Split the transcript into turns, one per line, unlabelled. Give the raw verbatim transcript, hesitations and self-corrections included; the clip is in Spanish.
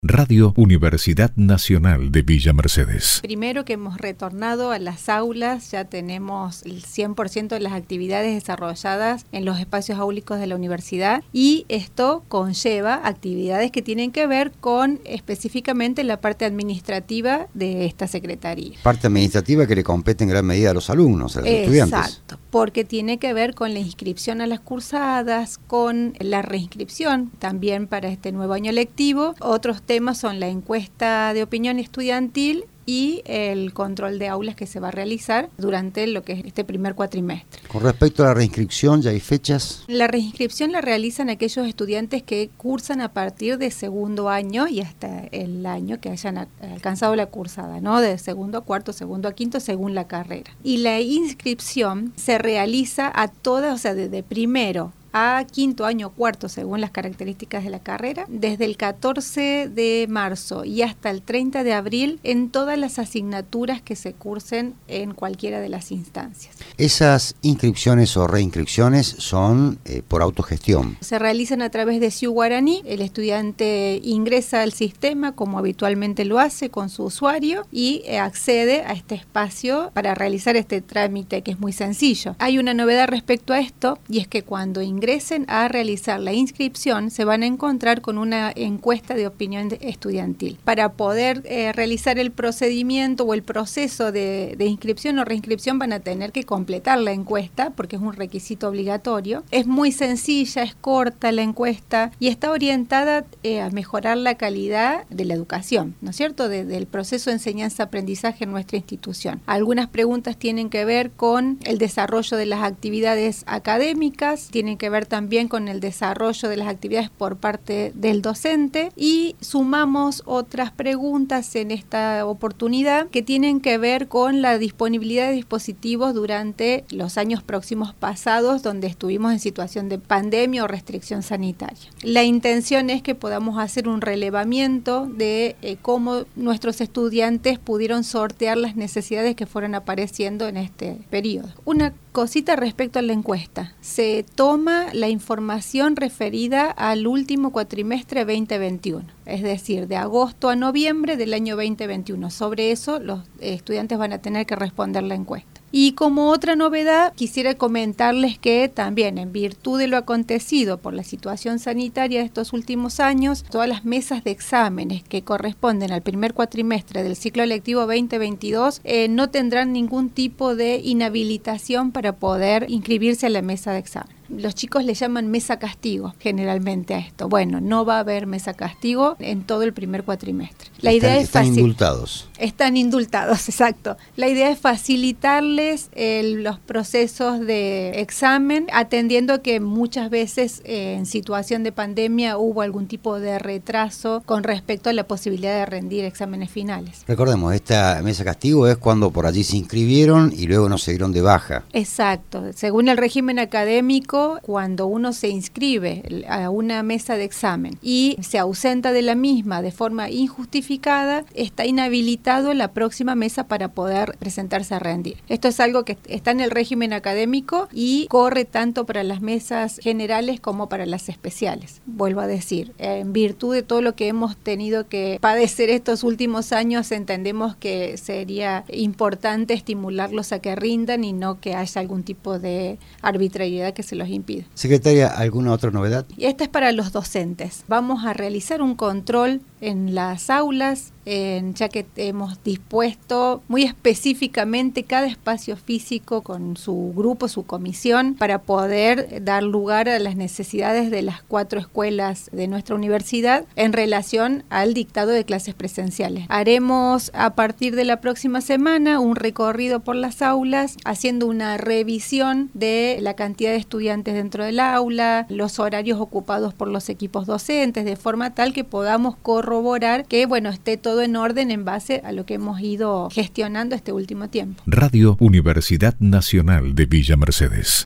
Radio Universidad Nacional de Villa Mercedes.
Primero que hemos retornado a las aulas, ya tenemos el cien por ciento de las actividades desarrolladas en los espacios áulicos de la universidad, y esto conlleva actividades que tienen que ver con específicamente la parte administrativa de esta secretaría.
Parte administrativa que le compete en gran medida a los alumnos, a los
Exacto,
estudiantes.
Exacto, porque tiene que ver con la inscripción a las cursadas, con la reinscripción también para este nuevo año lectivo. Otros temas son la encuesta de opinión estudiantil y el control de aulas que se va a realizar durante lo que es este primer cuatrimestre.
Con respecto a la reinscripción, ¿ya hay fechas?
La reinscripción la realizan aquellos estudiantes que cursan a partir de segundo año y hasta el año que hayan a- alcanzado la cursada, ¿no? De segundo a cuarto, segundo a quinto, según la carrera. Y la inscripción se realiza a todas, o sea, desde primero a quinto año o cuarto, según las características de la carrera, desde el catorce de marzo y hasta el treinta de abril en todas las asignaturas que se cursen en cualquiera de las instancias.
Esas inscripciones o reinscripciones son eh, por autogestión.
Se realizan a través de Ciu Guaraní. El estudiante ingresa al sistema como habitualmente lo hace con su usuario y eh, accede a este espacio para realizar este trámite, que es muy sencillo. Hay una novedad respecto a esto, y es que cuando ingresen a realizar la inscripción se van a encontrar con una encuesta de opinión de- estudiantil. Para poder eh, realizar el procedimiento o el proceso de, de inscripción o reinscripción van a tener que completar la encuesta porque es un requisito obligatorio. Es muy sencilla, es corta la encuesta y está orientada eh, a mejorar la calidad de la educación, ¿no es cierto?, de- del proceso de enseñanza-aprendizaje en nuestra institución. Algunas preguntas tienen que ver con el desarrollo de las actividades académicas, tienen que ver también con el desarrollo de las actividades por parte del docente, y sumamos otras preguntas en esta oportunidad que tienen que ver con la disponibilidad de dispositivos durante los años próximos pasados donde estuvimos en situación de pandemia o restricción sanitaria. La intención es que podamos hacer un relevamiento de eh, cómo nuestros estudiantes pudieron sortear las necesidades que fueron apareciendo en este periodo. Una cosita respecto a la encuesta. Se toma la información referida al último cuatrimestre veinte veintiuno, es decir, de agosto a noviembre del año veinte veintiuno. Sobre eso los estudiantes van a tener que responder la encuesta. Y como otra novedad, quisiera comentarles que también en virtud de lo acontecido por la situación sanitaria de estos últimos años, todas las mesas de exámenes que corresponden al primer cuatrimestre del ciclo lectivo veinte veintidós eh, no tendrán ningún tipo de inhabilitación para poder inscribirse a la mesa de examen. Los chicos le llaman mesa castigo generalmente a esto. Bueno, no va a haber mesa castigo en todo el primer cuatrimestre. La
están,
idea es
están
facil-
indultados.
Están indultados, exacto. La idea es facilitarles el, los procesos de examen, atendiendo que muchas veces eh, en situación de pandemia hubo algún tipo de retraso con respecto a la posibilidad de rendir exámenes finales.
Recordemos, esta mesa castigo es cuando por allí se inscribieron y luego no se dieron de baja.
Exacto. Según el régimen académico, cuando uno se inscribe a una mesa de examen y se ausenta de la misma de forma injustificada, está inhabilitado la próxima mesa para poder presentarse a rendir. Esto es algo que está en el régimen académico y corre tanto para las mesas generales como para las especiales. Vuelvo a decir, en virtud de todo lo que hemos tenido que padecer estos últimos años, entendemos que sería importante estimularlos a que rindan y no que haya algún tipo de arbitrariedad que se los impide.
Secretaria, ¿alguna otra novedad?
Y esta es para los docentes. Vamos a realizar un control en las aulas, en, ya que hemos dispuesto muy específicamente cada espacio físico con su grupo, su comisión, para poder dar lugar a las necesidades de las cuatro escuelas de nuestra universidad en relación al dictado de clases presenciales. Haremos a partir de la próxima semana un recorrido por las aulas, haciendo una revisión de la cantidad de estudiantes dentro del aula, los horarios ocupados por los equipos docentes, de forma tal que podamos corroborar que, bueno, esté todo en orden en base a lo que hemos ido gestionando este último tiempo.
Radio Universidad Nacional de Villa Mercedes.